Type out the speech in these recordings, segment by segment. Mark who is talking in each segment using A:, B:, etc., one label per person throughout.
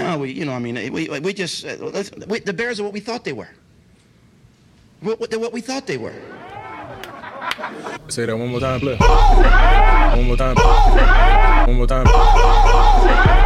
A: No, we just the Bears are what we thought they were. They're what we thought they were.
B: Say that one more time, play. One more time. One more time.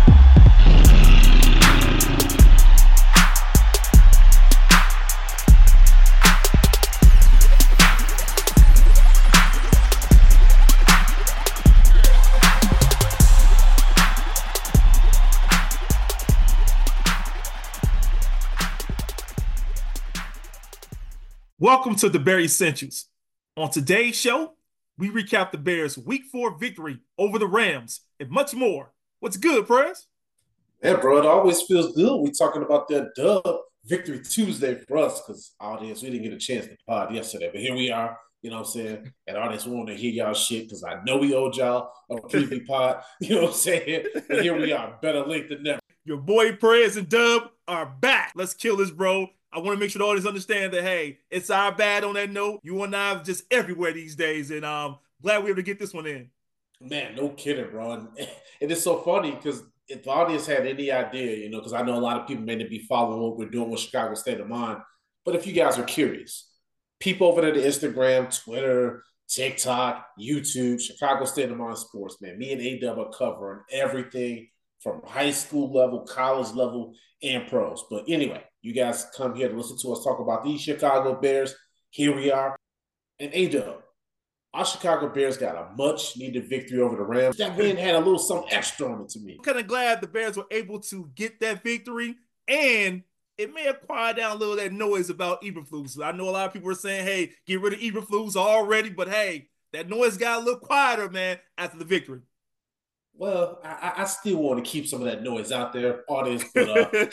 C: Welcome to the Bear Essentials. On today's show, we recap the Bears' Week 4 victory over the Rams and much more. What's good, Prez?
D: Yeah, bro, it always feels good. We're talking about that dub Victory Tuesday for us because, audience, we didn't get a chance to pod yesterday. But here we are, you know what I'm saying? And audience, we want to hear y'all shit because I know we owed y'all a preview pod. You know what I'm saying? But here we are, better late than never.
C: Your boy Prez and Dub are back. Let's kill this, bro. I want to make sure the audience understand that, hey, it's our bad on that note. You and I are just everywhere these days, and glad we were able to get this one in.
D: Man, no kidding, bro. And it is so funny because if the audience had any idea, you know, because I know a lot of people may not be following what we're doing with Chicago State of Mind, but if you guys are curious, people over there to Instagram, Twitter, TikTok, YouTube, Chicago State of Mind Sports, man, me and A-Dub are covering everything from high school level, college level, and pros. But anyway, you guys come here to listen to us talk about these Chicago Bears. Here we are. And A-Dub, our Chicago Bears got a much-needed victory over the Rams. That win had a little something extra on it to me.
C: I'm kind of glad the Bears were able to get that victory, and it may have quieted down a little of that noise about Eberflus. I know a lot of people were saying, hey, get rid of Eberflus already, but hey, that noise got a little quieter, man, after the victory.
D: Well, I still want to keep some of that noise out there, audience, but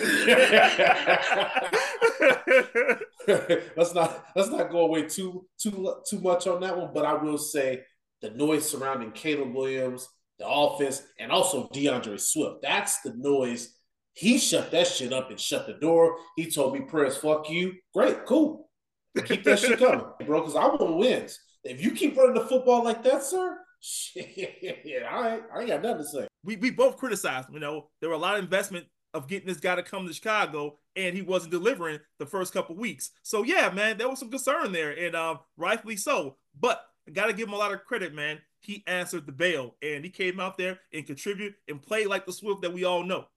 D: let's not go away too much on that one. But I will say the noise surrounding Caleb Williams, the offense, and also DeAndre Swift. That's the noise. He shut that shit up and shut the door. He told me, "Press, fuck you." Great, cool. Keep that shit coming, bro. Because I want wins. If you keep running the football like that, sir. Shit, I ain't got nothing to say.
C: We both criticized, you know, there were a lot of investment of getting this guy to come to Chicago, and he wasn't delivering the first couple weeks. So yeah, man, there was some concern there, and rightfully so. But I got to give him a lot of credit, man. He answered the bell, and he came out there and contributed and played like the Swift that we all know.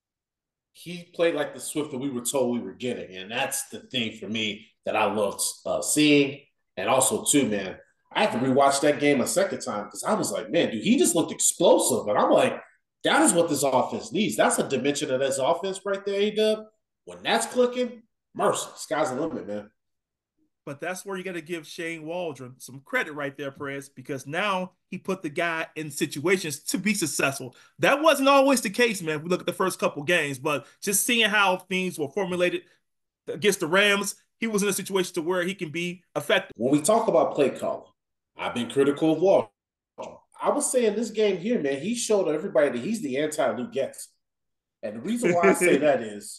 D: He played like the Swift that we were told we were getting, and that's the thing for me that I loved seeing. And also, too, man, I have to rewatch that game a second time because I was like, man, dude, he just looked explosive. And I'm like, that is what this offense needs. That's a dimension of this offense right there, A-Dub. When that's clicking, mercy, sky's the limit, man.
C: But that's where you got to give Shane Waldron some credit right there, Perez, because now he put the guy in situations to be successful. That wasn't always the case, man. If we look at the first couple games, but just seeing how things were formulated against the Rams, he was in a situation to where he can be effective.
D: When we talk about play calling, I've been critical of Waldron. I would say in this game here, man, he showed everybody that he's the anti-Luke Getz. And the reason why I say that is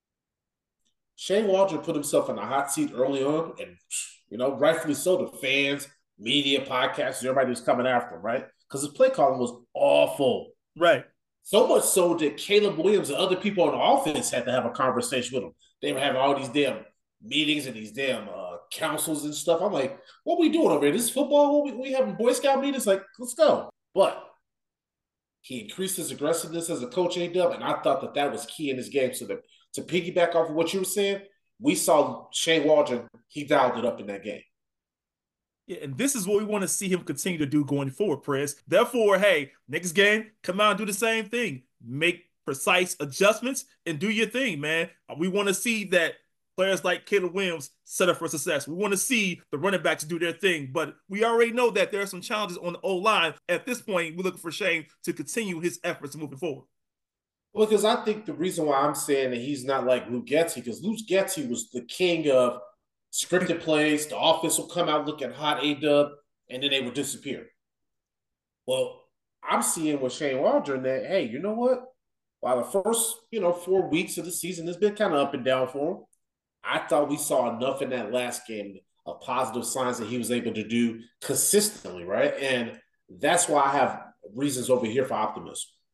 D: Shane Waldron put himself in a hot seat early on, and, you know, rightfully so, the fans, media, podcasts, everybody was coming after him, right? Because his play calling was awful.
C: Right.
D: So much so that Caleb Williams and other people on the offense had to have a conversation with him. They were having all these damn meetings and these damn councils and stuff. I'm like, what are we doing over here? This is football? We having Boy Scout meetings? Like, let's go. But he increased his aggressiveness as a coach, A-Dub, and I thought that was key in this game. So that to piggyback off of what you were saying, we saw Shane Waldron, he dialed it up in that game.
C: Yeah, and this is what we want to see him continue to do going forward, Prez. Therefore, hey, next game, come out and do the same thing. Make precise adjustments and do your thing, man. We want to see that players like Caleb Williams set up for success. We want to see the running backs do their thing, but we already know that there are some challenges on the O-line. At this point, we're looking for Shane to continue his efforts moving forward.
D: Well, because I think the reason why I'm saying that he's not like Luke Getsy, because Luke Getsy was the king of scripted plays. The offense will come out looking hot, A-Dub, and then they would disappear. Well, I'm seeing with Shane Waldron that, hey, you know what? While the first, 4 weeks of the season has been kind of up and down for him, I thought we saw enough in that last game of positive signs that he was able to do consistently, right? And that's why I have reasons over here for optimism.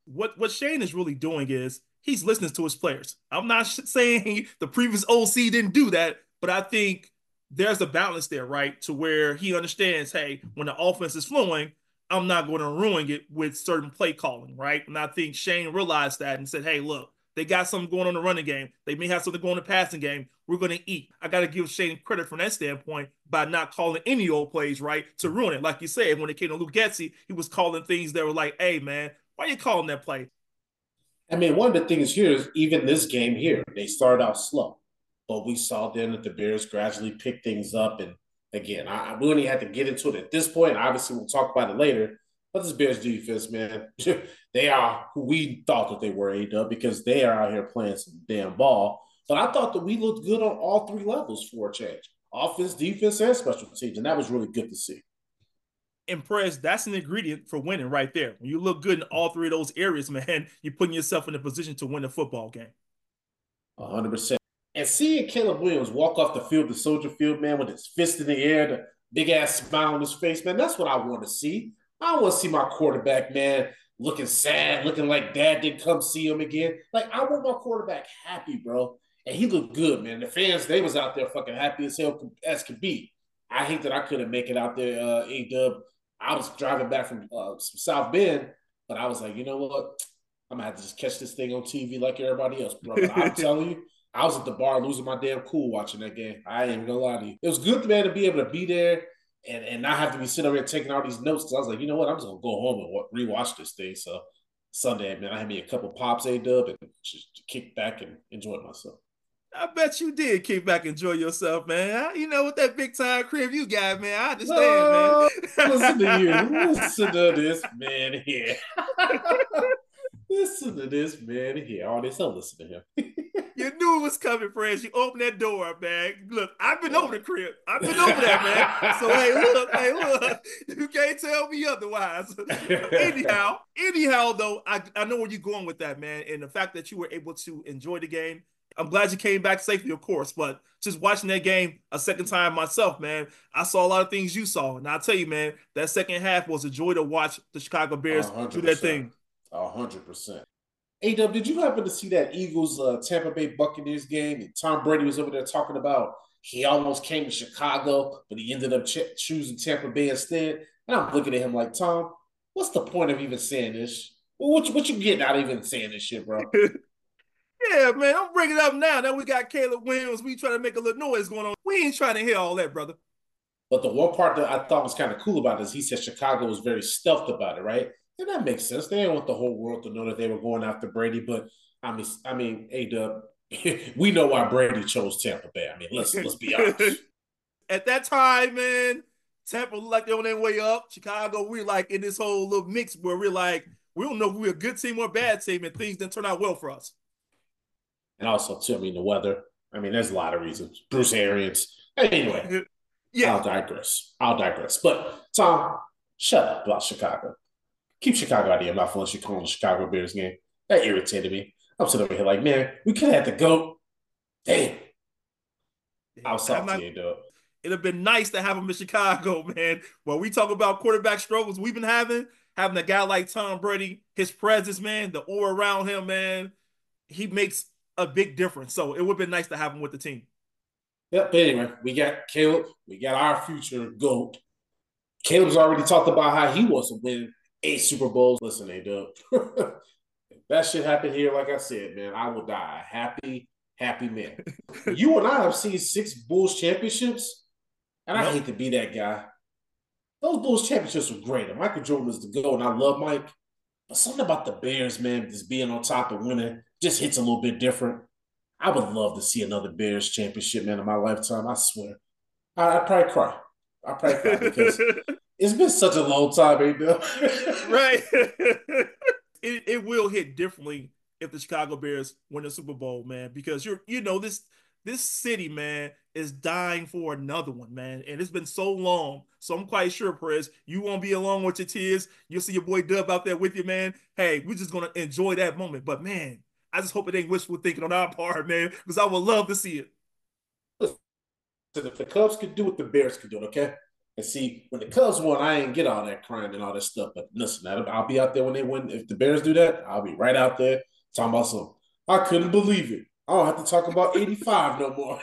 C: What Shane is really doing is he's listening to his players. I'm not saying the previous OC didn't do that, but I think there's a balance there, right? To where he understands, hey, when the offense is flowing, I'm not going to ruin it with certain play calling, right? And I think Shane realized that and said, hey, look, they got something going on the running game. They may have something going on the passing game. We're going to eat. I got to give Shane credit from that standpoint by not calling any old plays, right, to ruin it. Like you said, when it came to Luke Getsy, he was calling things that were like, hey, man, why are you calling that play?
D: I mean, one of the things here is even this game here, they started out slow, but we saw then that the Bears gradually picked things up. And again, we only had to get into it at this point. Obviously, we'll talk about it later. But this Bears defense, man, they are who we thought that they were, A-Dub, because they are out here playing some damn ball. But I thought that we looked good on all three levels for a change. Offense, defense, and special teams. And that was really good to see.
C: Impressed. That's an ingredient for winning right there. When you look good in all three of those areas, man, you're putting yourself in a position to win a football game.
D: 100%. And seeing Caleb Williams walk off the field, the Soldier Field, man, with his fist in the air, the big-ass smile on his face, man, that's what I want to see. I don't want to see my quarterback, man, looking sad, looking like dad didn't come see him again. Like, I want my quarterback happy, bro. And he looked good, man. The fans, they was out there fucking happy as hell as could be. I hate that I couldn't make it out there, A-Dub. I was driving back from South Bend, but I was like, you know what? I'm going to have to just catch this thing on TV like everybody else, bro. But I'm telling you, I was at the bar losing my damn cool watching that game. I ain't even going to lie to you. It was good, man, to be able to be there and not have to be sitting over here taking all these notes because I was like, you know what? I'm just going to go home and rewatch this thing. So Sunday, man, I had me a couple pops, A-Dub, and just kick back and enjoy myself.
C: I bet you did kick back and enjoy yourself, man. You know, with that big time crib you got, man. I understand, man.
D: Listen to you. Listen to this man here. Listen to this man here. All this, don't listen to him.
C: You knew it was coming, friends. You opened that door, man. Look, I've been over the crib. I've been over there, man. So, hey, look. You can't tell me otherwise. Anyhow, though, I know where you're going with that, man. And the fact that you were able to enjoy the game, I'm glad you came back safely, of course, but just watching that game a second time myself, man, I saw a lot of things you saw. And I'll tell you, man, that second half was a joy to watch the Chicago Bears
D: 100%.
C: do that thing.
D: 100%. A-Dub, did you happen to see that Eagles Tampa Bay Buccaneers game? And Tom Brady was over there talking about he almost came to Chicago, but he ended up choosing Tampa Bay instead. And I'm looking at him like, Tom, what's the point of even saying this? What you getting out of even saying this shit, bro?
C: Yeah, man, I'm bringing it up now. Now we got Caleb Williams. We trying to make a little noise going on. We ain't trying to hear all that, brother.
D: But the one part that I thought was kind of cool about it is he said Chicago was very stealthed about it, right? And that makes sense. They didn't want the whole world to know that they were going after Brady. But I mean, A-Dub, we know why Brady chose Tampa Bay. I mean, let's be honest.
C: At that time, man, Tampa looked like they're on their way up. Chicago, we're like in this whole little mix where we're like, we don't know if we're a good team or a bad team, and things didn't turn out well for us.
D: And also, too, I mean, the weather. I mean, there's a lot of reasons. Bruce Arians. Anyway, yeah. I'll digress. But, Tom, shut up about Chicago. Keep Chicago out of your mouth unless you're calling the Chicago Bears game. That irritated me. I'm sitting over here like, man, we could have had the GOAT. Damn. I was salty, though.
C: It'd have been nice to have him in Chicago, man. When we talk about quarterback struggles we've been having a guy like Tom Brady, his presence, man, the aura around him, man, he makes a big difference. So it would have been nice to have him with the team.
D: Yep. But anyway, we got Caleb. We got our future GOAT. Caleb's already talked about how he wants to win 8 Super Bowls. Listen, A-Dub. If that shit happened here, like I said, man, I would die a happy man. You and I have seen 6 Bulls championships, and I hate to be that guy. Those Bulls championships were great. And Michael Jordan was the GOAT, and I love Mike. But something about the Bears, man, just being on top and winning just hits a little bit different. I would love to see another Bears championship, man, in my lifetime. I swear. I'd probably cry. Because it's been such a long time, A-Dub.
C: Right. It will hit differently if the Chicago Bears win the Super Bowl, man, because this city, man, is dying for another one, man. And it's been so long. So I'm quite sure, Perez, you won't be alone with your tears. You'll see your boy Dub out there with you, man. Hey, we're just going to enjoy that moment. But, man, I just hope it ain't wishful thinking on our part, man, because I would love to see it.
D: Listen, if the Cubs could do it, the Bears could do it, okay? And see, when the Cubs won, I ain't get all that crying and all that stuff. But listen, I'll be out there when they win. If the Bears do that, I'll be right out there talking about something. I couldn't believe it. I don't have to talk about 85 no more.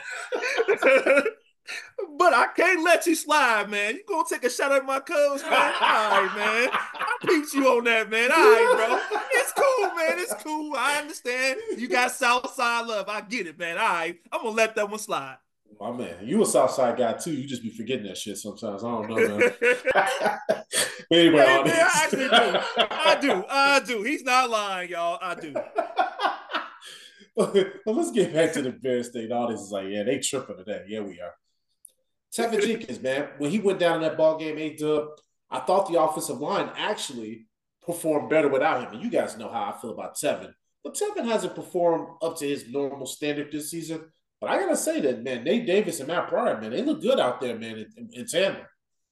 C: But I can't let you slide, man. You gonna take a shot at my Cubs, man? All right, man. I peeped you on that, man. All right, bro. It's cool, man. It's cool. I understand. You got Southside love. I get it, man. All right. I'm gonna let that one slide.
D: My man, you a Southside guy too. You just be forgetting that shit sometimes. I don't know, man. Anyway,
C: hey, man, I actually do. I do. He's not lying, y'all. I do.
D: But let's get back to the Bears thing. All this is like, yeah, they tripping today. Yeah, we are. Tevin Jenkins, man, when he went down in that ball game, A-Dub, I thought the offensive line actually performed better without him. And you guys know how I feel about Tevin. But Tevin hasn't performed up to his normal standard this season. But I got to say that, man, Nate Davis and Matt Pryor, man, they look good out there, man, in tandem.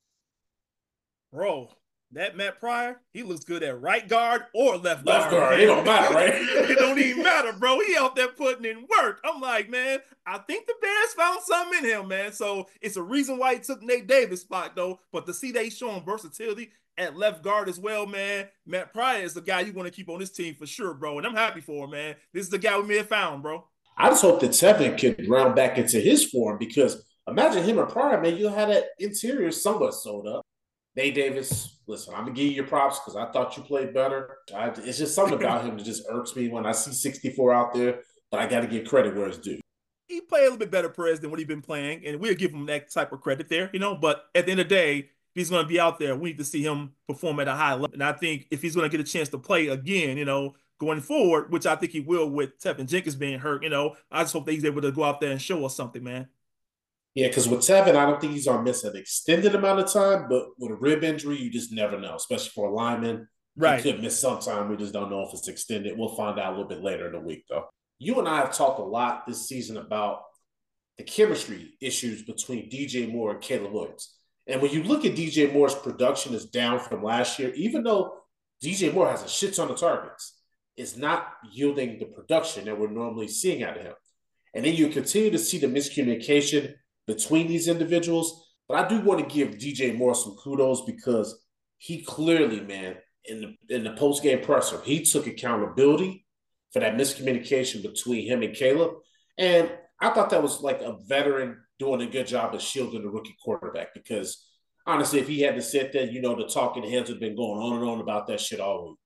C: Bro, that Matt Pryor, he looks good at right guard or left
D: guard.
C: Left guard,
D: it don't matter, right?
C: It don't even matter, bro. He out there putting in work. I'm like, man, I think the Bears found something in him, man. So it's a reason why he took Nate Davis' spot, though. But to see that he's showing versatility at left guard as well, man, Matt Pryor is the guy you want to keep on this team for sure, bro. And I'm happy for him, man. This is the guy we may have found, bro.
D: I just hope that Tevin can round back into his form because imagine him and Pryor, man, you'll have that interior somewhat sewed up. Nate Davis, listen, I'm going to give you your props because I thought you played better. It's just something about him that just irks me when I see 64 out there, but I got to give credit where it's due.
C: He played a little bit better, Perez, than what he's been playing, and we'll give him that type of credit there, But at the end of the day, if he's going to be out there, we need to see him perform at a high level. And I think if he's going to get a chance to play again, going forward, which I think he will with Tevin Jenkins being hurt, I just hope that he's able to go out there and show us something, man.
D: Yeah, because with Tevin, I don't think he's going to miss an extended amount of time, but with a rib injury, you just never know, especially for a lineman.
C: Right.
D: He could miss some time. We just don't know if it's extended. We'll find out a little bit later in the week, though. You and I have talked a lot this season about the chemistry issues between DJ Moore and Caleb Williams. And when you look at DJ Moore's production is down from last year, even though DJ Moore has a shit ton of targets, it's not yielding the production that we're normally seeing out of him. And then you continue to see the miscommunication between these individuals. But I do want to give DJ Moore some kudos because he clearly, man, in the post-game presser, he took accountability for that miscommunication between him and Caleb. And I thought that was like a veteran doing a good job of shielding the rookie quarterback because honestly, if he hadn't said that, the talking heads have been going on and on about that shit all week.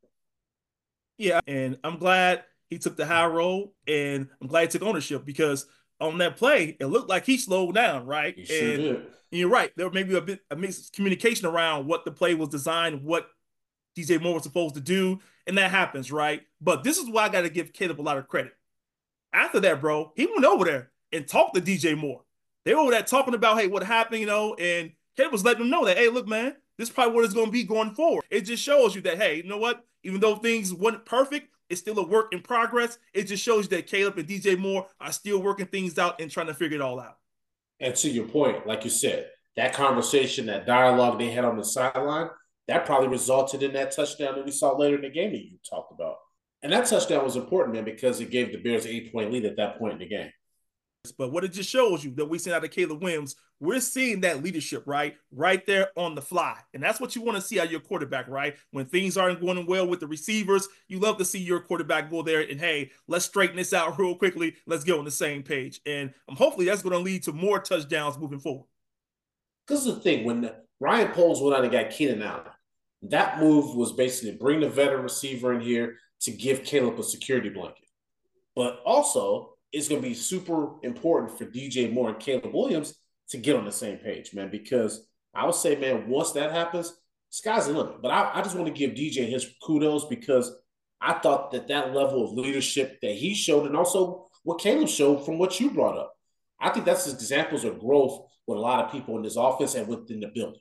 C: Yeah, and I'm glad he took the high road, and I'm glad he took ownership because on that play, it looked like he slowed down, right?
D: He sure did.
C: And you're right. There may be a bit of miscommunication around what the play was designed, what DJ Moore was supposed to do, and that happens, right? But this is why I got to give Caleb a lot of credit. After that, bro, he went over there and talked to DJ Moore. They were over there talking about, hey, what happened, and Caleb was letting them know that, hey, look, man, this is probably what it's going to be going forward. It just shows you that, hey, you know what? Even though things weren't perfect, it's still a work in progress. It just shows you that Caleb and DJ Moore are still working things out and trying to figure it all out.
D: And to your point, like you said, that conversation, that dialogue they had on the sideline, that probably resulted in that touchdown that we saw later in the game that you talked about. And that touchdown was important, man, because it gave the Bears an 8-point lead at that point in the game.
C: But what it just shows you that we seen out of Caleb Williams, we're seeing that leadership, right there on the fly. And that's what you want to see out of your quarterback, right? When things aren't going well with the receivers, you love to see your quarterback go there and, hey, let's straighten this out real quickly. Let's get on the same page. And hopefully that's going to lead to more touchdowns moving forward.
D: This is the thing. When Ryan Poles went out and got Keenan Allen, that move was basically bring the veteran receiver in here to give Caleb a security blanket. But also, it's going to be super important for DJ Moore and Caleb Williams to get on the same page, man, because I would say, man, once that happens, sky's the limit. But I just want to give DJ his kudos because I thought that level of leadership that he showed and also what Caleb showed from what you brought up, I think that's examples of growth with a lot of people in this office and within the building.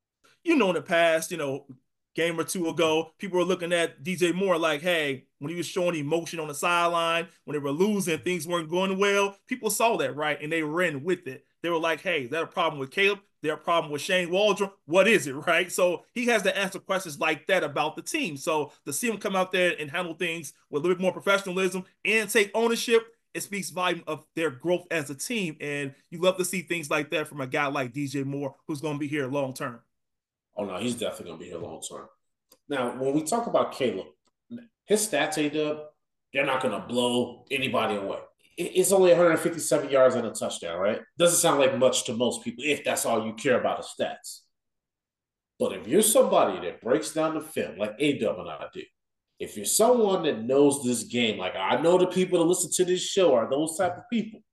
C: In the past, game or two ago, people were looking at DJ Moore like, hey, when he was showing emotion on the sideline, when they were losing, things weren't going well, people saw that, right? And they ran with it. They were like, hey, is that a problem with Caleb? Their problem with Shane Waldron? What is it, right? So he has to answer questions like that about the team. So to see him come out there and handle things with a little bit more professionalism and take ownership, it speaks volume of their growth as a team. And you love to see things like that from a guy like DJ Moore, who's going to be here long term.
D: Oh, no, he's definitely going to be here long term. Now, when we talk about Caleb, his stats, A-Dub, they're not going to blow anybody away. It's only 157 yards and a touchdown, right? Doesn't sound like much to most people if that's all you care about, his stats. But if you're somebody that breaks down the film like A-Dub and I do, if you're someone that knows this game, like I know the people that listen to this show are those type of people,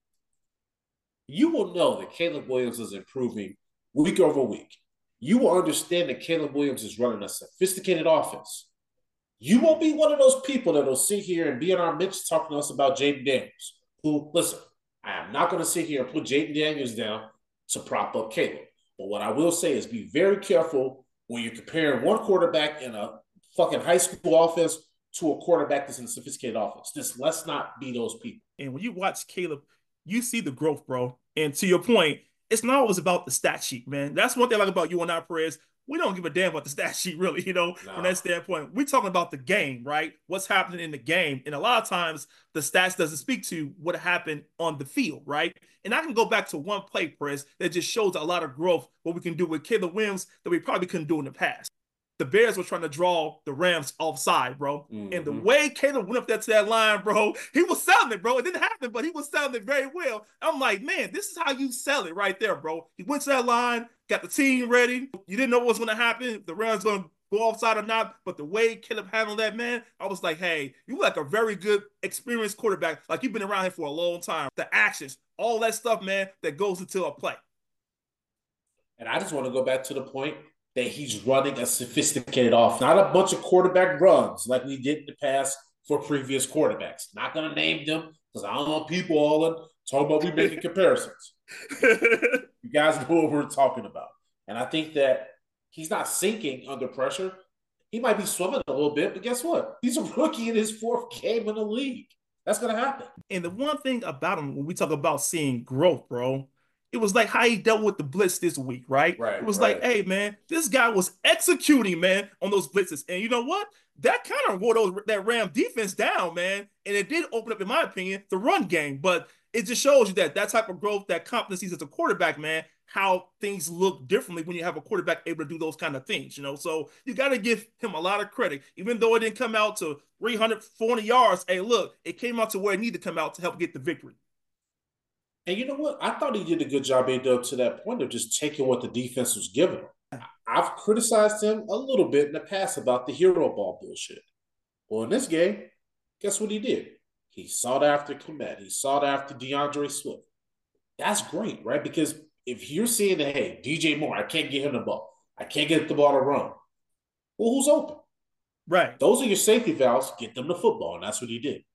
D: you will know that Caleb Williams is improving week over week. You will understand that Caleb Williams is running a sophisticated offense. You won't be one of those people that will sit here and be in our midst talking to us about Jayden Daniels, who, listen, I am not going to sit here and put Jayden Daniels down to prop up Caleb. But what I will say is be very careful when you're comparing one quarterback in a fucking high school offense to a quarterback that's in a sophisticated offense. Just let's not be those people.
C: And when you watch Caleb, you see the growth, bro. And to your point, it's not always about the stat sheet, man. That's one thing I like about you and I, Perez. We don't give a damn about the stat sheet, really, from that standpoint. We're talking about the game, right? What's happening in the game. And a lot of times, the stats doesn't speak to what happened on the field, right? And I can go back to one play, Perez, that just shows a lot of growth, what we can do with Caleb Williams that we probably couldn't do in the past. The Bears were trying to draw the Rams offside, bro. Mm-hmm. And the way Caleb went up there to that line, bro, he was selling it, bro. It didn't happen, but he was selling it very well. I'm like, man, this is how you sell it right there, bro. He went to that line, got the team ready. You didn't know what was going to happen, if the Rams going to go offside or not. But the way Caleb handled that, man, I was like, hey, you like a very good, experienced quarterback. Like you've been around here for a long time. The actions, all that stuff, man, that goes into a play.
D: And I just want to go back to the point that he's running a sophisticated offense, not a bunch of quarterback runs like we did in the past for previous quarterbacks. Not going to name them because I don't want people all talking about we making comparisons. You guys know what we're talking about. And I think that he's not sinking under pressure. He might be swimming a little bit, but guess what? He's a rookie in his fourth game in the league. That's going to happen.
C: And the one thing about him, when we talk about seeing growth, bro, it was like how he dealt with the blitz this week, right? It was like, hey, man, this guy was executing, man, on those blitzes. And you know what? That kind of wore that Ram defense down, man. And it did open up, in my opinion, the run game. But it just shows you that type of growth, that competencies as a quarterback, man, how things look differently when you have a quarterback able to do those kind of things, So you got to give him a lot of credit. Even though it didn't come out to 340 yards, hey, look, it came out to where it needed to come out to help get the victory.
D: And you know what? I thought he did a good job, A-Dub, to that point of just taking what the defense was giving him. I've criticized him a little bit in the past about the hero ball bullshit. Well, in this game, guess what he did? He sought after Kmet. He sought after DeAndre Swift. That's great, right? Because if you're seeing that, hey, DJ Moore, I can't get him the ball. I can't get the ball to run. Well, who's open?
C: Right.
D: Those are your safety valves. Get them the football, and that's what he did.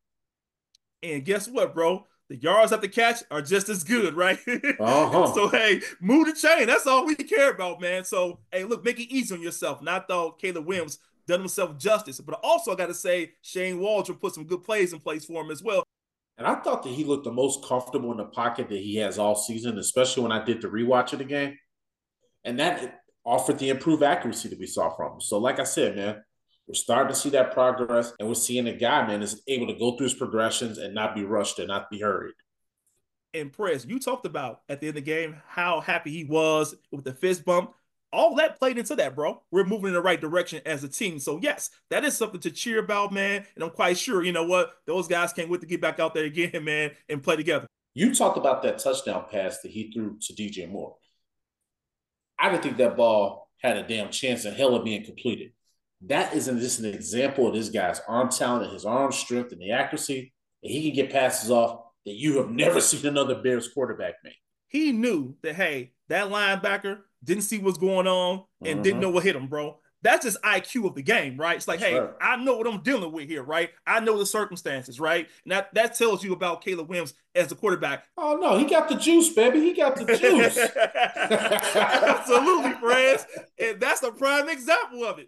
C: And guess what, bro? The yards at the catch are just as good, right? So, hey, move the chain. That's all we care about, man. So, hey, look, make it easy on yourself. And I thought Caleb Williams done himself justice. But also, I got to say, Shane Waldron put some good plays in place for him as well.
D: And I thought that he looked the most comfortable in the pocket that he has all season, especially when I did the rewatch of the game. And that offered the improved accuracy that we saw from him. So, like I said, man, we're starting to see that progress, and we're seeing a guy, man, is able to go through his progressions and not be rushed and not be hurried.
C: And Perez, you talked about at the end of the game how happy he was with the fist bump. All that played into that, bro. We're moving in the right direction as a team. So, yes, that is something to cheer about, man. And I'm quite sure, you know what, those guys can't wait to get back out there again, man, and play together.
D: You talked about that touchdown pass that he threw to DJ Moore. I didn't think that ball had a damn chance in hell of being completed. That isn't just an example of this guy's arm talent and his arm strength and the accuracy that he can get passes off that you have never seen another Bears quarterback make.
C: He knew that, hey, that linebacker didn't see what's going on and didn't know what hit him, bro. That's just IQ of the game, right? It's like, hey, I know what I'm dealing with here, right? I know the circumstances, right? And that tells you about Caleb Williams as a quarterback.
D: Oh, no, he got the juice, baby. He got the juice.
C: Absolutely, friends. And that's a prime example of it.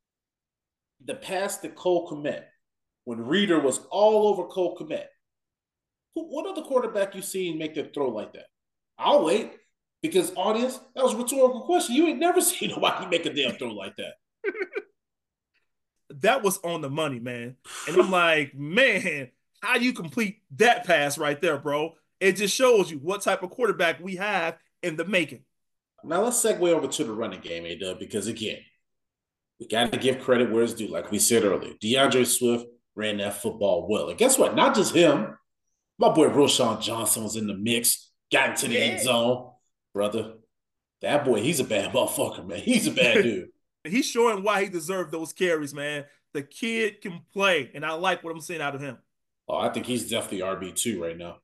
D: The pass to Cole Kmet, when Reeder was all over Cole Kmet. What other quarterback you seen make that throw like that? I'll wait, because, audience, that was a rhetorical question. You ain't never seen nobody make a damn throw like that.
C: That was on the money, man. And I'm like, man, How do you complete that pass right there, bro? It just shows you what type of quarterback we have in the making.
D: Now let's segue over to the running game, A-Dub, because again, we got to give credit where it's due. Like we said earlier, DeAndre Swift ran that football well. And guess what? Not just him. My boy Roschon Johnson was in the mix, got into the end zone. Brother, that boy, he's a bad motherfucker, man. He's a bad dude.
C: He's showing why he deserved those carries, man. The kid can play, and I like what I'm seeing out of him.
D: Oh, I think he's definitely RB2 right now.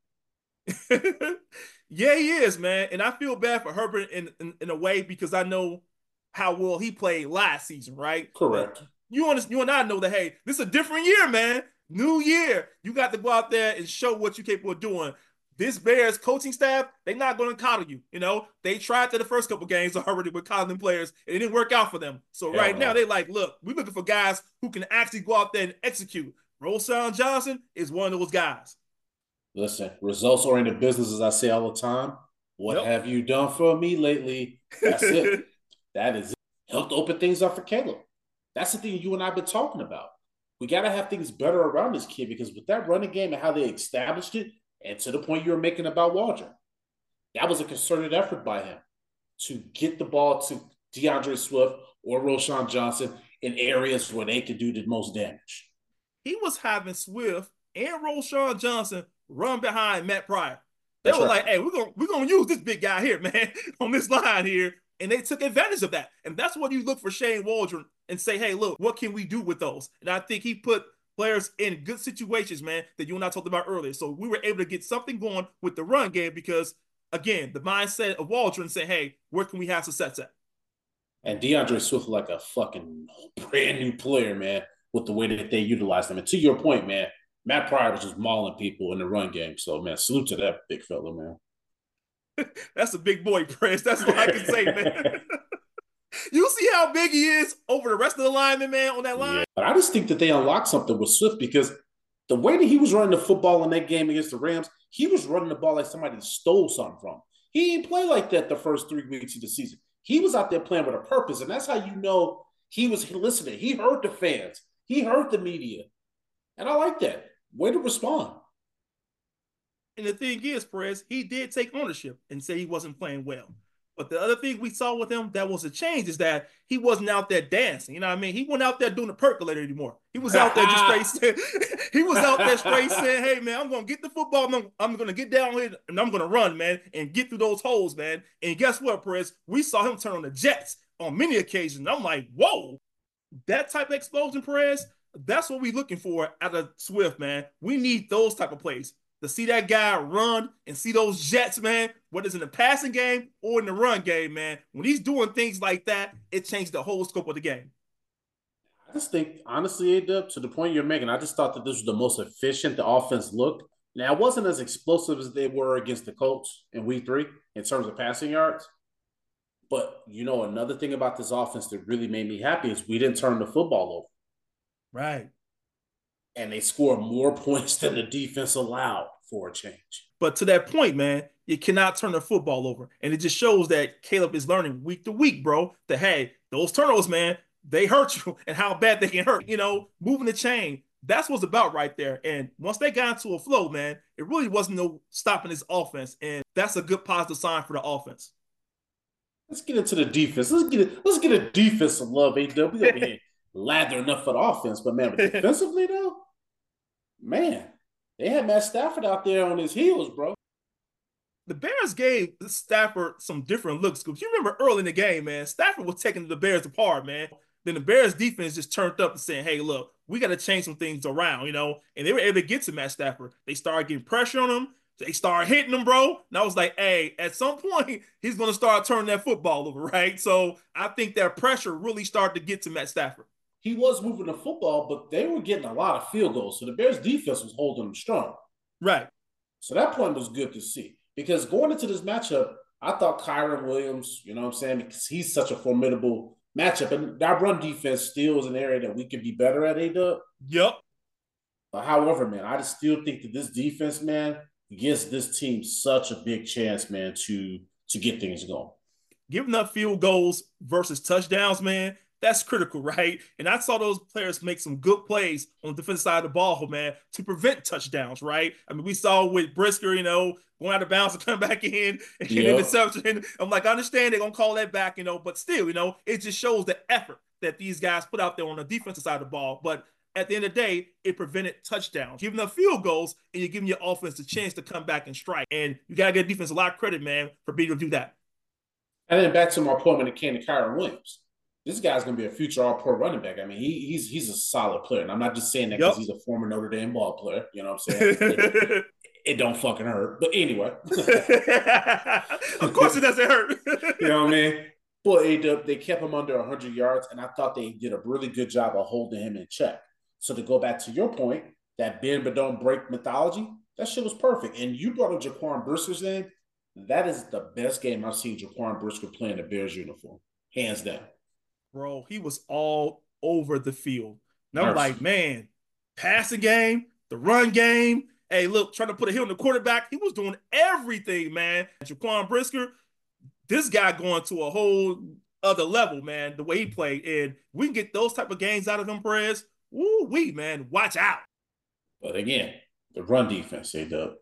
C: Yeah, he is, man. And I feel bad for Herbert in a way because I know how well he played last season, right?
D: Correct.
C: You and I know that, hey, this is a different year, man. New year. You got to go out there and show what you're capable of doing. This Bears coaching staff, they're not going to coddle you. You know, they tried to the first couple games already with coddling players, and it didn't work out for them. So right now, they're like, look, we're looking for guys who can actually go out there and execute. Roschon Johnson is one of those guys.
D: Listen, results-oriented business, as I say all the time. What have you done for me lately? That's it. That is it. Helped open things up for Caleb. That's the thing you and I have been talking about. We got to have things better around this kid because with that running game and how they established it, and to the point you were making about Waldron, that was a concerted effort by him to get the ball to DeAndre Swift or Roschon Johnson in areas where they could do the most damage.
C: He was having Swift and Roschon Johnson run behind Matt Pryor. They were like, hey, we're gonna use this big guy here, man, on this line here. And they took advantage of that. And that's what you look for Shane Waldron and say, hey, look, what can we do with those? And I think he put players in good situations, man, that you and I talked about earlier. So we were able to get something going with the run game because, again, the mindset of Waldron saying, hey, where can we have success at?
D: And DeAndre Swift like a fucking brand new player, man, with the way that they utilized him. And to your point, man, Matt Pryor was just mauling people in the run game. So, man, salute to that big fella, man.
C: That's a big boy, Prince. That's what I can say, man. You see how big he is over the rest of the linemen, man, on that line?
D: Yeah, but I just think that they unlocked something with Swift because the way that he was running the football in that game against the Rams, he was running the ball like somebody stole something from him. He didn't play like that the first 3 weeks of the season. He was out there playing with a purpose, and that's how you know he was listening. He heard the fans. He heard the media. And I like that. Way to respond.
C: And the thing is, Perez, he did take ownership and say he wasn't playing well. But the other thing we saw with him that was a change is that he wasn't out there dancing. You know what I mean? He wasn't out there doing the percolator anymore. He was out there just straight saying, hey, man, I'm going to get the football. I'm going to get down here and I'm going to run, man, and get through those holes, man. And guess what, Perez? We saw him turn on the Jets on many occasions. I'm like, whoa, that type of explosion, Perez, that's what we're looking for out of Swift, man. We need those type of plays. To see that guy run and see those jets, man, whether it's in the passing game or in the run game, man, when he's doing things like that, it changed the whole scope of the game.
D: I just think, honestly, A-Dub, to the point you're making, I just thought that this was the most efficient the offense looked. Now, it wasn't as explosive as they were against the Colts in week 3 in terms of passing yards. But, you know, another thing about this offense that really made me happy is we didn't turn the football over.
C: Right.
D: And they scored more points than the defense allowed for a change.
C: But to that point, man, you cannot turn the football over. And it just shows that Caleb is learning week to week, bro, that, hey, those turnovers, man, they hurt you and how bad they can hurt. You know, moving the chain, that's what's about right there. And once they got into a flow, man, it really wasn't no stopping this offense. And that's a good positive sign for the offense.
D: Let's get into the defense. Let's get a defensive love, A-Dub. We over here lathering up for the offense. But, man, but defensively, though, man, they had Matt Stafford out there on his heels, bro.
C: The Bears gave Stafford some different looks. Because you remember early in the game, man, Stafford was taking the Bears apart, man. Then the Bears defense just turned up and saying, hey, look, we got to change some things around, you know. And they were able to get to Matt Stafford. They started getting pressure on him. They started hitting him, bro. And I was like, hey, at some point, he's going to start turning that football over, right? So I think that pressure really started to get to Matt Stafford.
D: He was moving the football, but they were getting a lot of field goals. So the Bears defense was holding them strong.
C: Right.
D: So that point was good to see. Because going into this matchup, I thought Kyren Williams, you know what I'm saying, because he's such a formidable matchup. And that run defense still is an area that we could be better at, A-Dub.
C: Yep.
D: But however, man, I just still think that this defense, man, gives this team such a big chance, man, to get things going.
C: Giving up field goals versus touchdowns, man, That's critical, right? And I saw those players make some good plays on the defensive side of the ball, man, to prevent touchdowns, right? I mean, we saw with Brisker, going out of bounds and coming back in and interception. I'm like, I understand they're going to call that back, but still, it just shows the effort that these guys put out there on the defensive side of the ball. But at the end of the day, it prevented touchdowns. Giving up field goals, and you're giving your offense a chance to come back and strike. And you got to give defense a lot of credit, man, for being able to do that.
D: And then back to my point when it came to Kyren Williams. This guy's going to be a future all-pro running back. I mean, he's a solid player. And I'm not just saying that because he's a former Notre Dame ball player. You know what I'm saying? It don't fucking hurt. But anyway.
C: Of course it doesn't hurt.
D: You know what I mean? But they kept him under 100 yards, and I thought they did a really good job of holding him in check. So to go back to your point, that bend but don't break mythology, that shit was perfect. And you brought up Jaquan Brisker's name. That is the best game I've seen Jaquan Brisker play in a Bears uniform. Hands down.
C: Bro, he was all over the field. And I'm like, man, passing game, the run game. Hey, look, trying to put a hit on the quarterback. He was doing everything, man. Jaquan Brisker, this guy going to a whole other level, man, the way he played. And we can get those type of games out of him, Perez. Woo-wee, man. Watch out.
D: But again, the run defense, the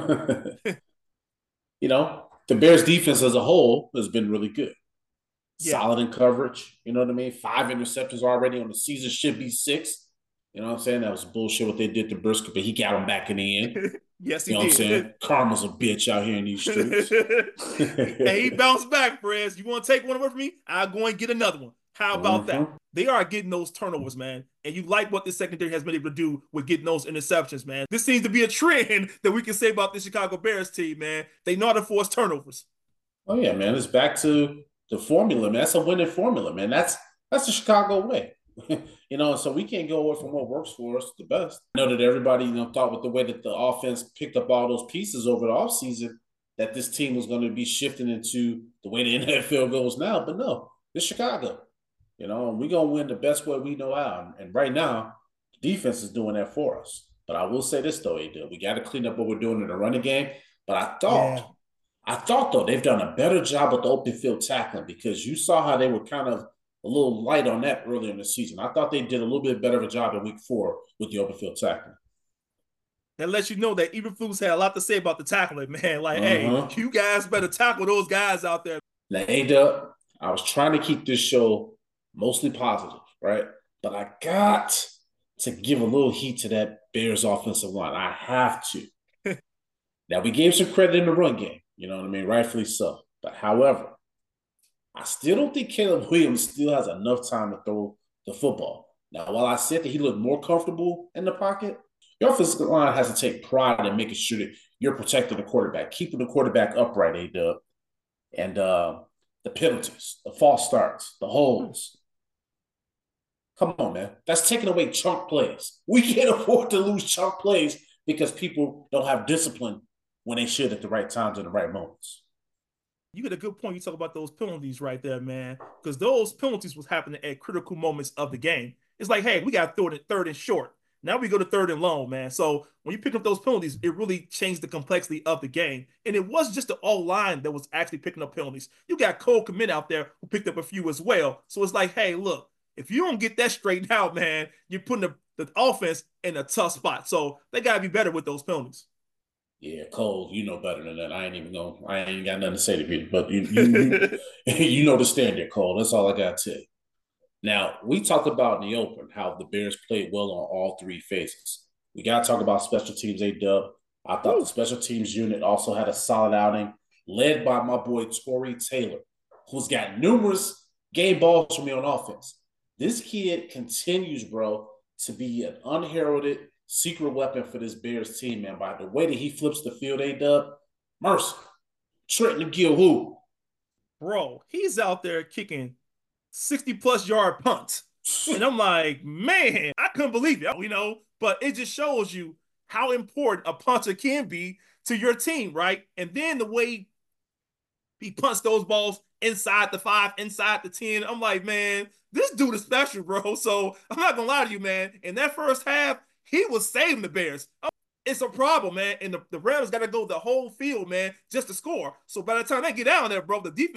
D: Bears defense as a whole has been really good. Yeah. Solid in coverage. You know what I mean? 5 interceptions already on the season. Should be 6. You know what I'm saying? That was bullshit what they did to Brisker, but he got him back in the end.
C: Yes, he
D: did. You know what I'm saying? Karma's a bitch out here in these streets.
C: Hey, he bounced back, Perez. You want to take one away from me? I'll go and get another one. How about that? They are getting those turnovers, man. And you like what this secondary has been able to do with getting those interceptions, man. This seems to be a trend that we can say about the Chicago Bears team, man. They know how to force turnovers.
D: Oh, yeah, man. It's back to the formula, man. That's a winning formula, man. That's the Chicago way. So we can't go away from what works for us the best. I know that everybody, thought with the way that the offense picked up all those pieces over the offseason that this team was going to be shifting into the way the NFL goes now. But no, it's Chicago. We're going to win the best way we know how. And right now, the defense is doing that for us. But I will say this, though, we got to clean up what we're doing in the running game. But I thought, though, they've done a better job with the open field tackling because you saw how they were kind of a little light on that earlier in the season. I thought they did a little bit better of a job in week 4 with the open field tackling.
C: That lets you know that Eberflus had a lot to say about the tackling, man. Like, hey, you guys better tackle those guys out there.
D: Now, A-Dub, I was trying to keep this show mostly positive, right? But I got to give a little heat to that Bears offensive line. I have to. Now, we gave some credit in the run game. You know what I mean? Rightfully so. But however, I still don't think Caleb Williams still has enough time to throw the football. Now, while I said that he looked more comfortable in the pocket, your offensive line has to take pride in making sure that you're protecting the quarterback, keeping the quarterback upright, A-Dub. And the penalties, the false starts, the holds. Come on, man. That's taking away chunk plays. We can't afford to lose chunk plays because people don't have discipline when they should at the right times and the right moments.
C: You get a good point. You talk about those penalties right there, man, because those penalties was happening at critical moments of the game. It's like, hey, we got to throw it 3rd and short. Now we go to 3rd and long, man. So when you pick up those penalties, it really changed the complexity of the game. And it wasn't just the O-line that was actually picking up penalties. You got Cole Kmet out there who picked up a few as well. So it's like, hey, look, if you don't get that straightened out, man, you're putting the offense in a tough spot. So they got to be better with those penalties.
D: Yeah, Cole, you know better than that. I ain't got nothing to say to you, but you know the standard, Cole. That's all I got to tell you. Now, we talked about in the open how the Bears played well on all 3 phases. We got to talk about special teams, A-Dub. I thought the special teams unit also had a solid outing, led by my boy Torrey Taylor, who's got numerous game balls for me on offense. This kid continues, bro, to be an unheralded secret weapon for this Bears team, man. By the way that he flips the field, A-Dub, mercy. Trenton Gill, who?
C: Bro, he's out there kicking 60-plus yard punts. And I'm like, man, I couldn't believe it, but it just shows you how important a punter can be to your team, right? And then the way he punts those balls inside the 5, inside the 10, I'm like, man, this dude is special, bro. So I'm not going to lie to you, man. In that first half, he was saving the Bears. It's a problem, man. And the Rams got to go the whole field, man, just to score. So by the time they get out there, bro, the defense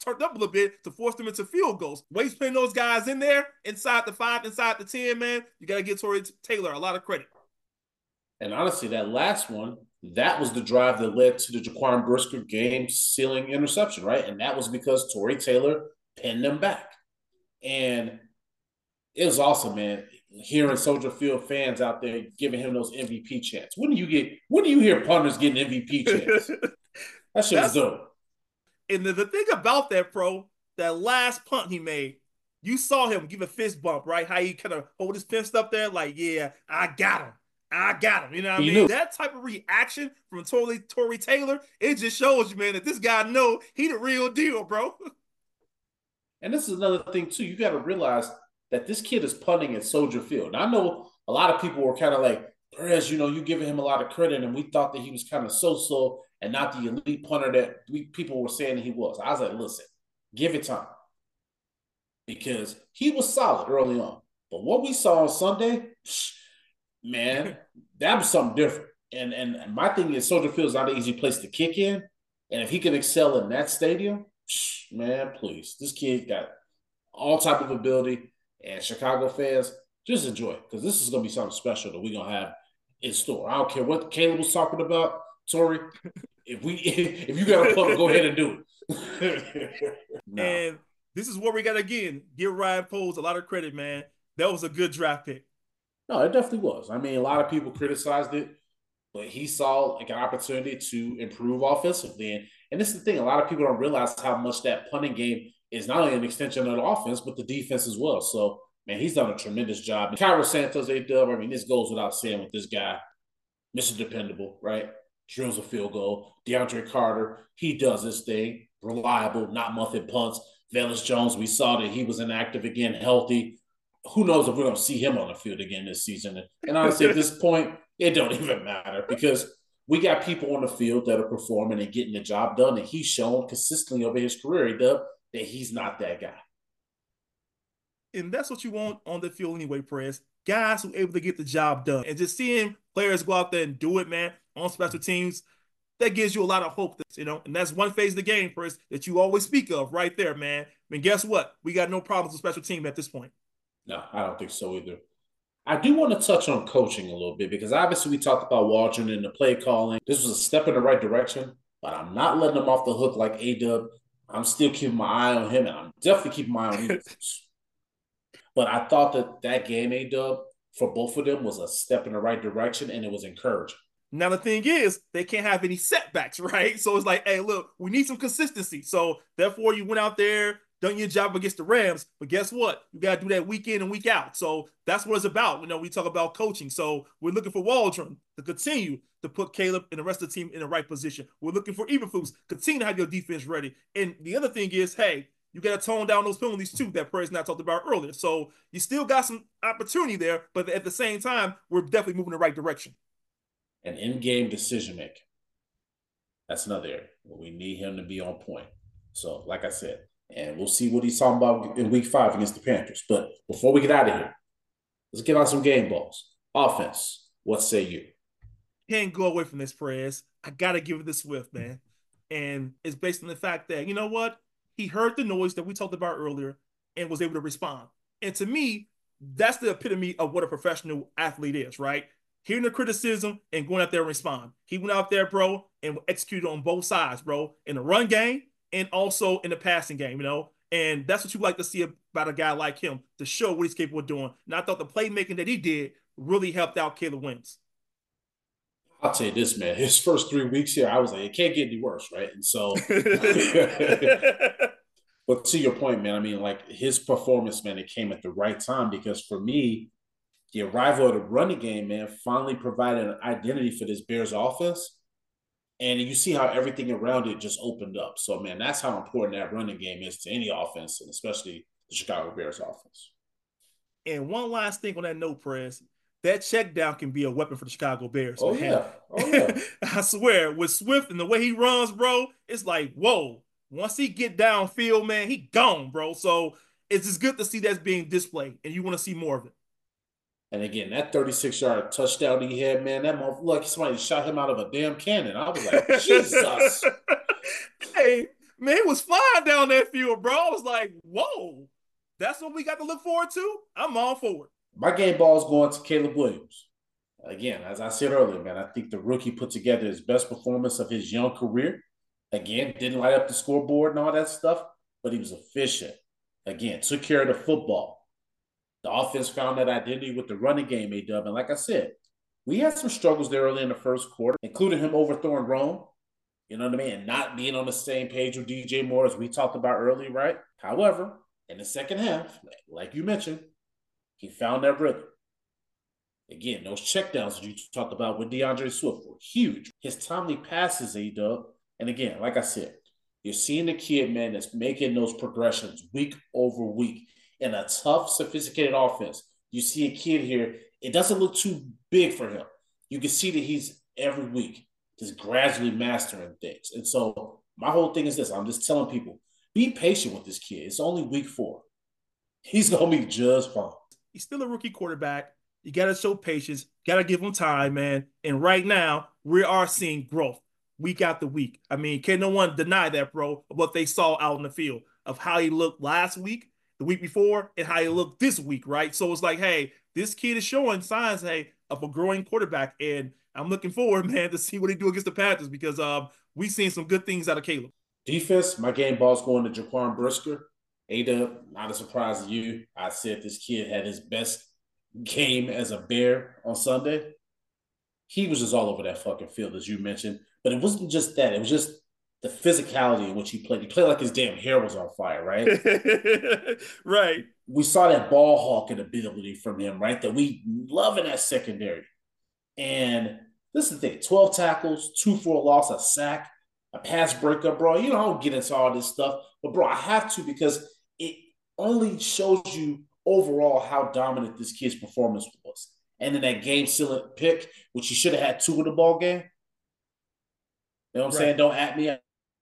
C: turned up a little bit to force them into field goals. Way he's putting those guys in there, inside the 5, inside the 10, man, you got to give Tory Taylor a lot of credit.
D: And honestly, that last one, that was the drive that led to the Jaquan Brisker game-sealing interception, right? And that was because Tory Taylor pinned them back. And it was awesome, man, hearing Soldier Field fans out there giving him those MVP chants. When do you hear punters getting MVP chants? That shit was dope.
C: And the thing about that, bro, that last punt he made, you saw him give a fist bump, right? How he kind of hold his fist up there like, yeah, I got him. You know what I mean? Knew. That type of reaction from Tory Taylor, it just shows you, man, that this guy know he the real deal, bro.
D: And this is another thing, too. You got to realize that this kid is punting at Soldier Field. Now, I know a lot of people were kind of like, Perez, you know, you giving him a lot of credit, and we thought that he was kind of so-so and not the elite punter that people were saying he was. I was like, listen, give it time. Because he was solid early on. But what we saw on Sunday, man, that was something different. And my thing is Soldier Field is not an easy place to kick in. And if he can excel in that stadium, man, please. This kid got all type of ability. And Chicago fans, just enjoy it. Because this is going to be something special that we're going to have in store. I don't care what Caleb was talking about, Tory. If you got a punt, go ahead and do it.
C: No. And this is where we got to, again, give Ryan Poles a lot of credit, man. That was a good draft pick.
D: No, it definitely was. I mean, a lot of people criticized it, but he saw like an opportunity to improve offensively. And this is the thing. A lot of people don't realize how much that punting game is not only an extension of the offense, but the defense as well. So, man, he's done a tremendous job. And Cairo Santos, A-Dub, I mean, this goes without saying with this guy. Mr. Dependable, right? Drills a field goal. DeAndre Carter, he does his thing. Reliable, not muffin punts. Velus Jones, we saw that he was inactive again, healthy. Who knows if we're going to see him on the field again this season. And honestly, at this point, it don't even matter because we got people on the field that are performing and getting the job done, and he's shown consistently over his career, Dub, that he's not that guy.
C: And that's what you want on the field anyway, Perez. Guys who are able to get the job done. And just seeing players go out there and do it, man, on special teams, that gives you a lot of hope, you know. And that's one phase of the game, Perez, that you always speak of right there, man. I mean, guess what? We got no problems with special team at this point.
D: No, I don't think so either. I do want to touch on coaching a little bit because obviously we talked about Waldron and the play calling. This was a step in the right direction, but I'm not letting him off the hook like A-Dub. I'm still keeping my eye on him, and I'm definitely keeping my eye on him. But I thought that game, A-Dub, for both of them was a step in the right direction, and it was encouraging.
C: Now, the thing is, they can't have any setbacks, right? So it's like, hey, look, we need some consistency. So therefore, you went out there, done your job against the Rams, but guess what? You got to do that week in and week out. So that's what it's about. You know, we talk about coaching. So we're looking for Waldron to continue to put Caleb and the rest of the team in the right position. We're looking for Eberflus, continue to have your defense ready. And the other thing is, hey, you got to tone down those penalties too that Perez and I talked about earlier. So you still got some opportunity there, but at the same time, we're definitely moving in the right direction.
D: And in-game decision-making. That's another area where we need him to be on point. So, like I said, and we'll see what he's talking about in week 5 against the Panthers. But before we get out of here, let's get on some game balls. Offense, what say you?
C: Can't go away from this, Perez. I got to give it to Swift, man. And it's based on the fact that, you know what? He heard the noise that we talked about earlier and was able to respond. And to me, that's the epitome of what a professional athlete is, right? Hearing the criticism and going out there and respond. He went out there, bro, and executed on both sides, bro, in the run game and also in the passing game, you know? And that's what you like to see about a guy like him, to show what he's capable of doing. And I thought the playmaking that he did really helped out Caleb Williams.
D: I'll tell you this, man. His first 3 weeks here, I was like, it can't get any worse, right? And so, but to your point, man, I mean, like his performance, man, it came at the right time because for me, the arrival of the running game, man, finally provided an identity for this Bears offense. And you see how everything around it just opened up. So, man, that's how important that running game is to any offense, and especially the Chicago Bears offense.
C: And one last thing on that note, Perez, that check down can be a weapon for the Chicago Bears.
D: Oh,
C: man.
D: yeah. Oh, yeah.
C: I swear, with Swift and the way he runs, bro, it's like, whoa. Once he get downfield, man, he gone, bro. So it's just good to see that's being displayed, and you want to see more of it.
D: And again, that 36-yard touchdown he had, man, that motherfucker, like somebody shot him out of a damn cannon. I was like, Jesus.
C: Hey, Man, it was flying down that field, bro. I was like, whoa, that's what we got to look forward to. I'm all for it.
D: My game ball is going to Caleb Williams. Again, as I said earlier, man, I think the rookie put together his best performance of his young career. Again, didn't light up the scoreboard and all that stuff, but he was efficient. Again, took care of the football. The offense found that identity with the running game, A-Dub. And like I said, we had some struggles there early in the first quarter, including him overthrowing Rome, you know what I mean, and not being on the same page with DJ Moore as we talked about earlier, right? However, in the second half, like you mentioned, he found that rhythm. Again, those checkdowns that you talked about with DeAndre Swift were huge. His timely passes, A-Dub. And again, like I said, you're seeing the kid, man, that's making those progressions week over week in a tough, sophisticated offense. You see a kid here, it doesn't look too big for him. You can see that he's every week just gradually mastering things. And so my whole thing is this. I'm just telling people, be patient with this kid. It's only week 4. He's going to be just fine.
C: He's still a rookie quarterback. You got to show patience. Got to give him time, man. And right now, we are seeing growth week after week. I mean, can no one deny that, bro, of what they saw out in the field, of how he looked last week, the week before, and how he looked this week, right? So it's like, hey, this kid is showing signs, hey, of a growing quarterback. And I'm looking forward, man, to see what he do against the Panthers because we've seen some good things out of Caleb.
D: Defense, my game ball's going to Jaquan Brisker. A-Dub, not a surprise to you. I said this kid had his best game as a Bear on Sunday. He was just all over that fucking field, as you mentioned. But it wasn't just that. It was just the physicality in which he played. He played like his damn hair was on fire, right?
C: Right.
D: We saw that ball hawking ability from him, right? That we love in that secondary. And this is the thing, 12 tackles, 2 for a loss, a sack, a pass breakup, bro. You know, I don't get into all this stuff. But, bro, I have to because it only shows you overall how dominant this kid's performance was. And then that game-sealing pick, which he should have had 2 in the ball game. You know what I'm saying? Don't at me. I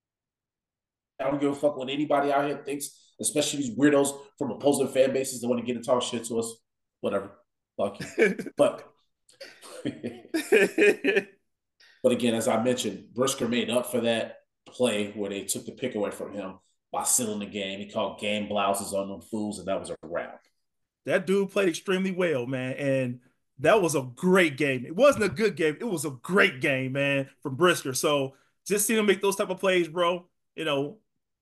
D: don't give a fuck what anybody out here thinks, especially these weirdos from opposing fan bases that want to get and talk shit to us. Whatever. Fuck you. But again, as I mentioned, Brisker made up for that play where they took the pick away from him by sealing the game. He called game blouses on them fools, and that was a wrap.
C: That dude played extremely well, man. And that was a great game. It wasn't a good game. It was a great game, man, from Brisker. So just seeing him make those type of plays, bro, you know,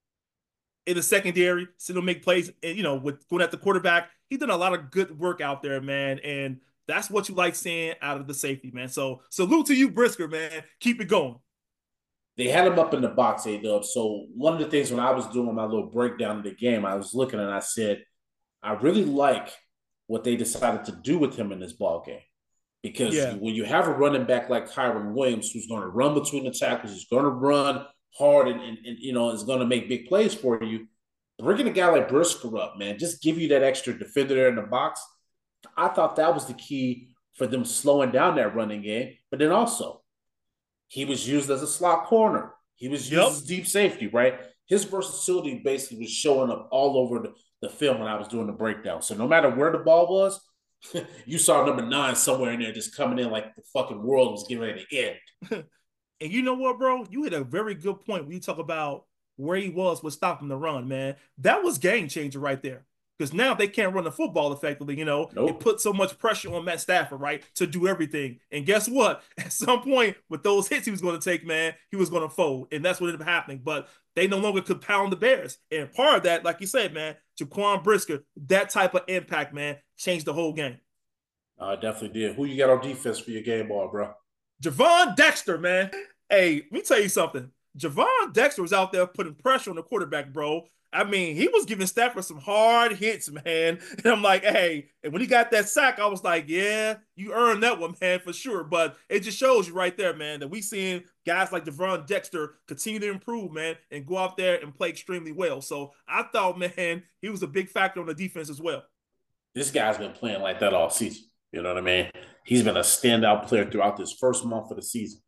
C: in the secondary, seeing him make plays, and, you know, with going at the quarterback, he done a lot of good work out there, man. And that's what you like seeing out of the safety, man. So salute to you, Brisker, man. Keep it going.
D: They had him up in the box, A-Dub. So one of the things when I was doing my little breakdown of the game, I was looking and I said, I really like what they decided to do with him in this ball game. Because when you have a running back like Kyren Williams, who's going to run between the tackles, he's going to run hard and you know, is going to make big plays for you, bringing a guy like Brisker up, man, just give you that extra defender there in the box. I thought that was the key for them slowing down that running game. But then also, he was used as a slot corner. He was used as deep safety, right? His versatility basically was showing up all over the film when I was doing the breakdown. So no matter where the ball was, you saw number 9 somewhere in there just coming in like the fucking world was getting ready to end.
C: And you know what, bro? You hit a very good point when you talk about where he was with stopping the run, man. That was game changer right there. Because now they can't run the football effectively, you know. It put so much pressure on Matt Stafford, right, to do everything. And guess what? At some point, with those hits he was going to take, man, he was going to fold. And that's what ended up happening. But they no longer could pound the Bears. And part of that, like you said, man, Jaquan Brisker, that type of impact, man, changed the whole game.
D: I definitely did. Who you got on defense for your game ball, bro?
C: Javon Dexter, man. Hey, let me tell you something. Javon Dexter was out there putting pressure on the quarterback, bro. I mean, he was giving Stafford some hard hits, man. And I'm like, hey, and when he got that sack, I was like, yeah, you earned that one, man, for sure. But it just shows you right there, man, that we seeing guys like Javon Dexter continue to improve, man, and go out there and play extremely well. So I thought, man, he was a big factor on the defense as well.
D: This guy's been playing like that all season. You know what I mean? He's been a standout player throughout this first month of the season.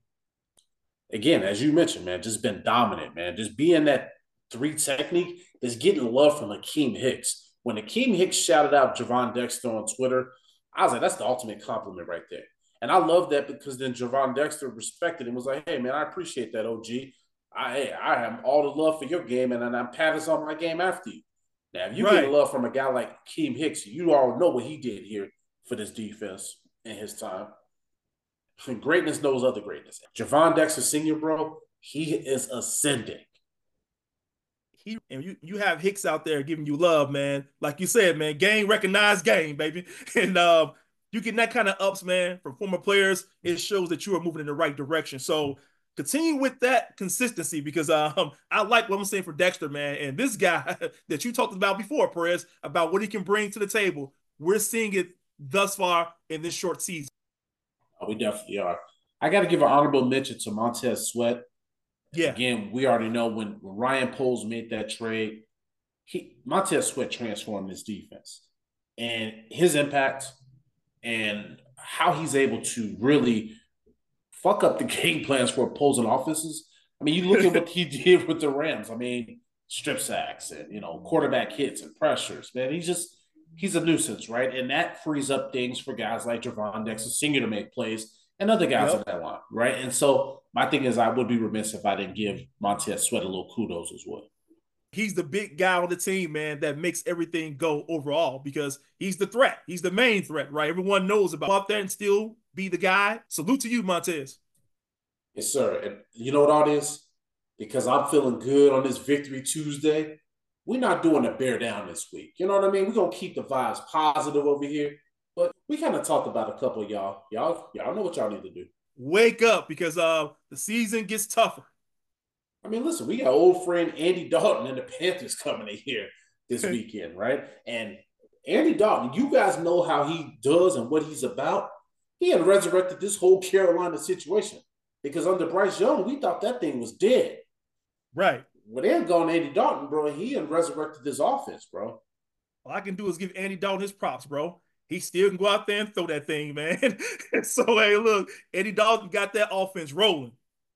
D: Again, as you mentioned, man, just been dominant, man. Just being that 3 technique is getting love from Akeem Hicks. When Akeem Hicks shouted out Javon Dexter on Twitter, I was like, that's the ultimate compliment right there. And I love that because then Javon Dexter respected him, was like, hey, man, I appreciate that, OG. I have all the love for your game, and then I'm patting on my game after you. Now, if you
C: Right.
D: get love from a guy like Akeem Hicks, you all know what he did here for this defense in his time. Greatness knows other greatness. Javon Dexter Sr., bro, he is ascending.
C: You have Hicks out there giving you love, man. Like you said, man, game recognized game, baby. And you get that kind of ups, man, from former players. It shows that you are moving in the right direction. So continue with that consistency because I like what I'm saying for Dexter, man. And this guy that you talked about before, Perez, about what he can bring to the table. We're seeing it thus far in this short season.
D: Oh, we definitely are. I got to give an honorable mention to Montez Sweat.
C: Yeah.
D: Again, we already know when Ryan Poles made that trade, Montez Sweat transformed this defense. And his impact and how he's able to really fuck up the game plans for opposing offenses. I mean, you look at what he did with the Rams. I mean, strip sacks and, quarterback hits and pressures. Man, he's a nuisance, right? And that frees up things for guys like Javon Dexter Sr. to make plays and other guys on that line, right? And so my thing is I would be remiss if I didn't give Montez Sweat a little kudos as well.
C: He's the big guy on the team, man, that makes everything go overall because he's the threat. He's the main threat, right? Everyone knows about up there and still be the guy. Salute to you, Montez.
D: Yes, sir. And you know what, audience? Because I'm feeling good on this Victory Tuesday, we're not doing a bear down this week. You know what I mean? We're going to keep the vibes positive over here. But we kind of talked about a couple of y'all. Y'all know what y'all need to do.
C: Wake up because the season gets tougher.
D: I mean, listen, we got old friend Andy Dalton and the Panthers coming in here this weekend, right? And Andy Dalton, you guys know how he does and what he's about. He had resurrected this whole Carolina situation because under Bryce Young, we thought that thing was dead.
C: Right.
D: When they had gone Andy Dalton, bro, he had resurrected this offense, bro.
C: All I can do is give Andy Dalton his props, bro. He still can go out there and throw that thing, man. So, hey, look, Andy Dalton got that offense rolling.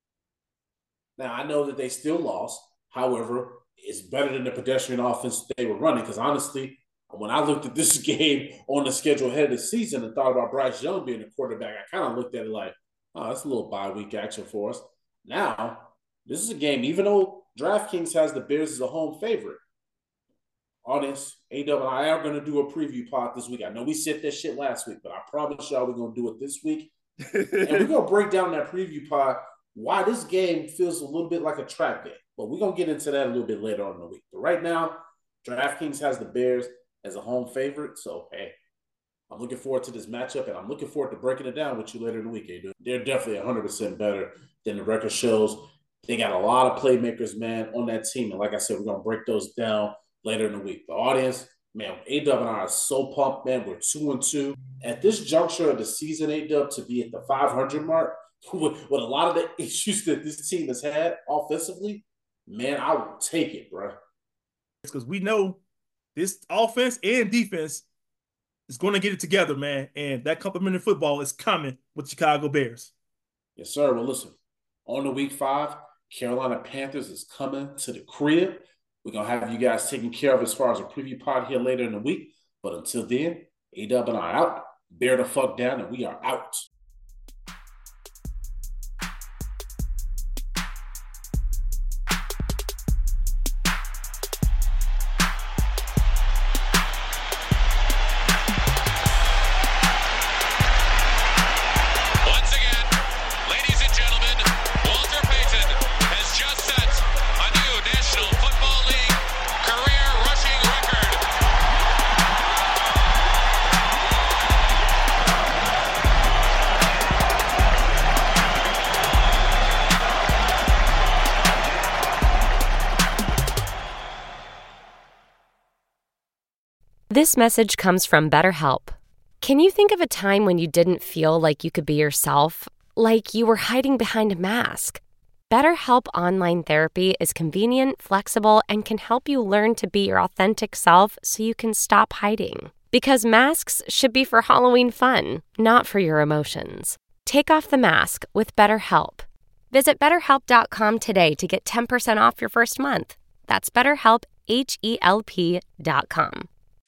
D: Now, I know that they still lost. However, it's better than the pedestrian offense they were running because, honestly, when I looked at this game on the schedule ahead of the season and thought about Bryce Young being the quarterback, I kind of looked at it like, oh, that's a little bye-week action for us. Now, this is a game, even though DraftKings has the Bears as a home favorite. Audience, A-Dub and I are going to do a preview pod this week. I know we said that shit last week, but I promise y'all we're going to do it this week. And we're going to break down that preview pod why this game feels a little bit like a trap game. But we're going to get into that a little bit later on in the week. But right now, DraftKings has the Bears as a home favorite. So, hey, I'm looking forward to this matchup, and I'm looking forward to breaking it down with you later in the week, A-Dub. They're definitely 100% better than the record shows. They got a lot of playmakers, man, on that team. And like I said, we're going to break those down later in the week. The audience, man, A-Dub and I are so pumped, man. We're 2-2. At this juncture of the season, A-Dub, to be at the 500 mark, with a lot of the issues that this team has had offensively, man, I will take it, bro.
C: Because we know this offense and defense is going to get it together, man. And that complimentary football is coming with Chicago Bears.
D: Yes, sir. Well, listen, on the week 5, Carolina Panthers is coming to the crib. We're going to have you guys taken care of as far as a preview pod here later in the week. But until then, A-Dub and I out. Bear the fuck down, and we are out.
E: This message comes from BetterHelp. Can you think of a time when you didn't feel like you could be yourself, like you were hiding behind a mask? BetterHelp Online Therapy is convenient, flexible, and can help you learn to be your authentic self so you can stop hiding. Because masks should be for Halloween fun, not for your emotions. Take off the mask with BetterHelp. Visit BetterHelp.com today to get 10% off your first month. That's BetterHelp, HELP.com.